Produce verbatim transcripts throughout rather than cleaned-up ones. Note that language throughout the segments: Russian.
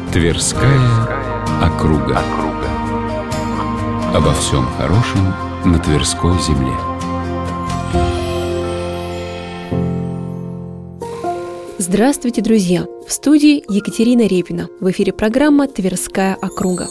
Тверская округа. Обо всем хорошем на Тверской земле. Здравствуйте, друзья! В студии Екатерина Репина. В эфире программа «Тверская округа».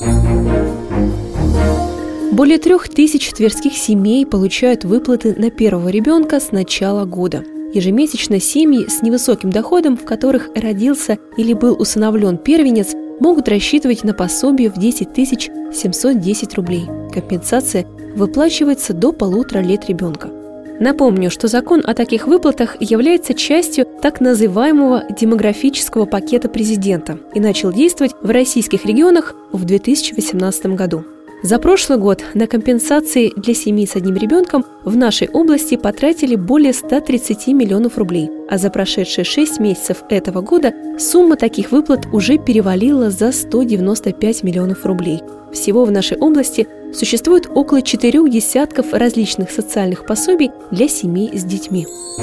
Более трех тысяч тверских семей получают выплаты на первого ребенка с начала года. Ежемесячно семьи с невысоким доходом, в которых родился или был усыновлен первенец, могут рассчитывать на пособие в десять тысяч семьсот десять рублей. Компенсация выплачивается до полутора лет ребенка. Напомню, что закон о таких выплатах является частью так называемого демографического пакета президента и начал действовать в российских регионах в две тысячи восемнадцатом году. За прошлый год на компенсации для семей с одним ребенком в нашей области потратили более ста тридцати миллионов рублей, а за прошедшие шесть месяцев этого года сумма таких выплат уже перевалила за сто девяносто пять миллионов рублей. Всего в нашей области существует около четырех десятков различных социальных пособий для семей с детьми.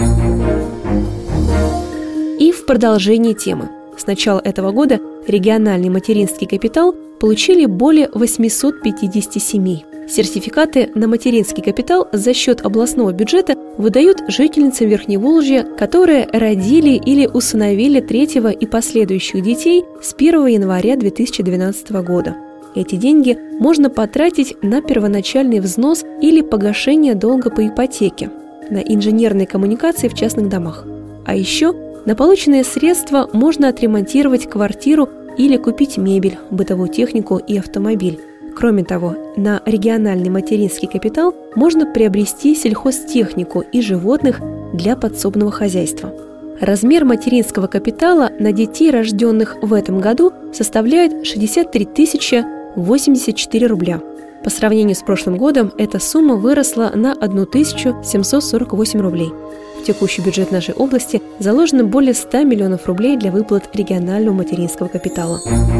И в продолжении темы. С начала этого года региональный материнский капитал получили более восьмисот пятидесяти семей. Сертификаты на материнский капитал за счет областного бюджета выдают жительницам Верхневолжья, которые родили или усыновили третьего и последующих детей с первого января две тысячи двенадцатого года. Эти деньги можно потратить на первоначальный взнос или погашение долга по ипотеке, на инженерные коммуникации в частных домах. А еще на полученные средства можно отремонтировать квартиру или купить мебель, бытовую технику и автомобиль. Кроме того, на региональный материнский капитал можно приобрести сельхозтехнику и животных для подсобного хозяйства. Размер материнского капитала на детей, рожденных в этом году, составляет шестьдесят три тысячи восемьдесят четыре рубля. По сравнению с прошлым годом эта сумма выросла на тысячу семьсот сорок восемь рублей. В текущий бюджет нашей области заложено более ста миллионов рублей для выплат регионального материнского капитала.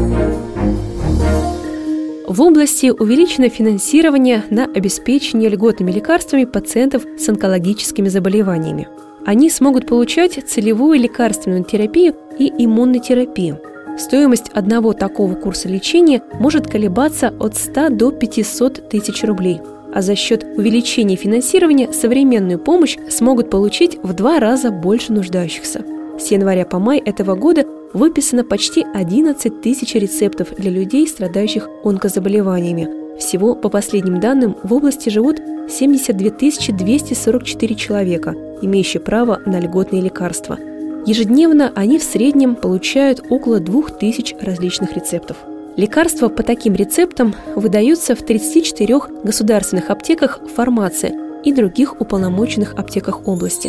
В области увеличено финансирование на обеспечение льготными лекарствами пациентов с онкологическими заболеваниями. Они смогут получать целевую лекарственную терапию и иммунотерапию. Стоимость одного такого курса лечения может колебаться от ста до пятисот тысяч рублей. А за счет увеличения финансирования современную помощь смогут получить в два раза больше нуждающихся. С января по май этого года выписано почти одиннадцать тысяч рецептов для людей, страдающих онкозаболеваниями. Всего, по последним данным, в области живут семьдесят две тысячи двести сорок четыре человека, имеющие право на льготные лекарства. Ежедневно они в среднем получают около двух тысяч различных рецептов. Лекарства по таким рецептам выдаются в тридцати четырёх государственных аптеках фармации и других уполномоченных аптеках области.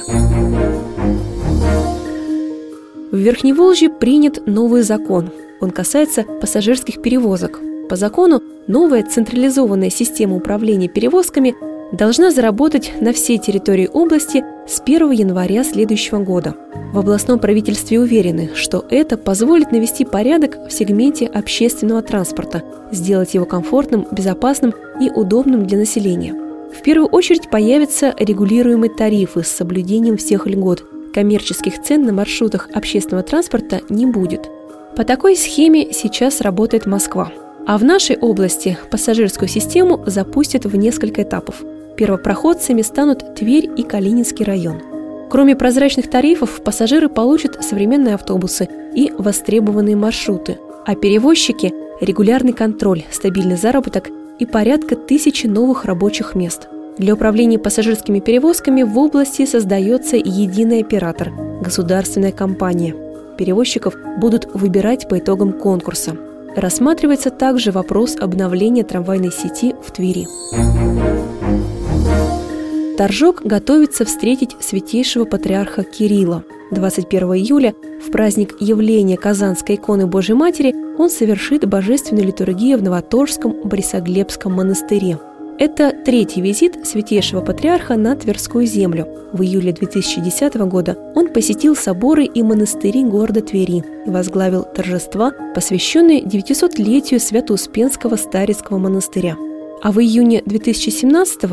В Верхневолжье принят новый закон. Он касается пассажирских перевозок. По закону новая централизованная система управления перевозками должна заработать на всей территории области с первого января следующего года. В областном правительстве уверены, что это позволит навести порядок в сегменте общественного транспорта, сделать его комфортным, безопасным и удобным для населения. В первую очередь появятся регулируемые тарифы с соблюдением всех льгот. Коммерческих цен на маршрутах общественного транспорта не будет. По такой схеме сейчас работает Москва. А в нашей области пассажирскую систему запустят в несколько этапов. Первопроходцами станут Тверь и Калининский район. Кроме прозрачных тарифов, пассажиры получат современные автобусы и востребованные маршруты, а перевозчики – регулярный контроль, стабильный заработок и порядка тысячи новых рабочих мест. Для управления пассажирскими перевозками в области создается единый оператор – государственная компания. Перевозчиков будут выбирать по итогам конкурса. Рассматривается также вопрос обновления трамвайной сети в Твери. Торжок готовится встретить святейшего патриарха Кирилла. двадцать первого июля, в праздник явления Казанской иконы Божией Матери, он совершит божественную литургию в Новоторжском Борисоглебском монастыре. Это третий визит святейшего патриарха на Тверскую землю. В июле две тысячи десятого года он посетил соборы и монастыри города Твери и возглавил торжества, посвященные девятисотлетию Свято-Успенского Старецкого монастыря. А в июне две тысячи семнадцатого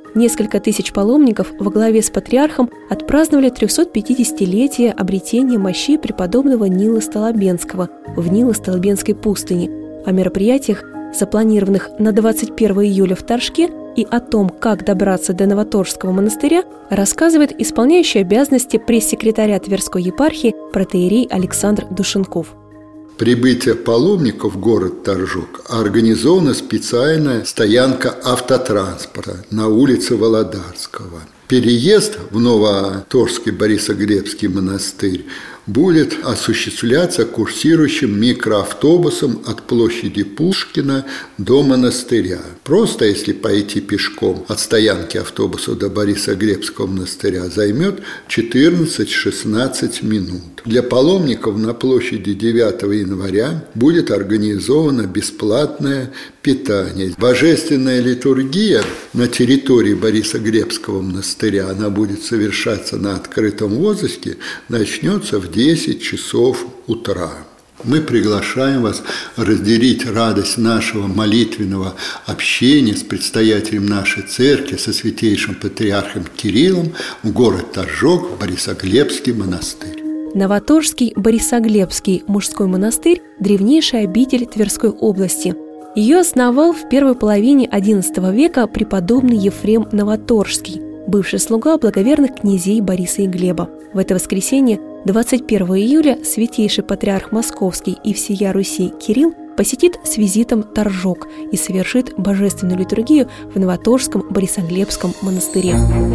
Несколько тысяч паломников во главе с патриархом отпраздновали трехсотпятидесятилетие обретения мощей преподобного Нила Столобенского в Нило-Столобенской пустыне. О мероприятиях, запланированных на двадцать первого июля в Торжке, и о том, как добраться до Новоторжского монастыря, рассказывает исполняющий обязанности пресс-секретаря Тверской епархии протоиерей Александр Душенков. Прибытие паломников в город Торжок организована специальная стоянка автотранспорта на улице Володарского. Переезд в Новоторжский Борисоглебский монастырь будет осуществляться курсирующим микроавтобусом от площади Пушкина до монастыря. Просто если пойти пешком от стоянки автобуса до Борисоглебского монастыря, займет четырнадцать-шестнадцать минут. Для паломников на площади девятого января будет организовано бесплатное питание. Божественная литургия на территории Борисоглебского монастыря, она будет совершаться на открытом воздухе, начнется в десять часов утра. Мы приглашаем вас разделить радость нашего молитвенного общения с предстоятелем нашей церкви, со святейшим патриархом Кириллом в город Торжок, Борисоглебский монастырь. Новоторжский Борисоглебский мужской монастырь – древнейшая обитель Тверской области. Ее основал в первой половине одиннадцатого века преподобный Ефрем Новоторжский, бывший слуга благоверных князей Бориса и Глеба. В это воскресенье, двадцать первого июля, святейший патриарх Московский и всея Руси Кирилл посетит с визитом Торжок и совершит божественную литургию в Новоторжском Борисоглебском монастыре.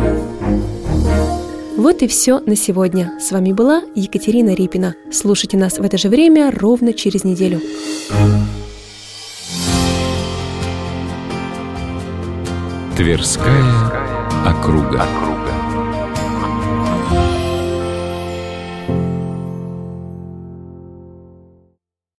Вот и все на сегодня. С вами была Екатерина Репина. Слушайте нас в это же время ровно через неделю. Тверская округа.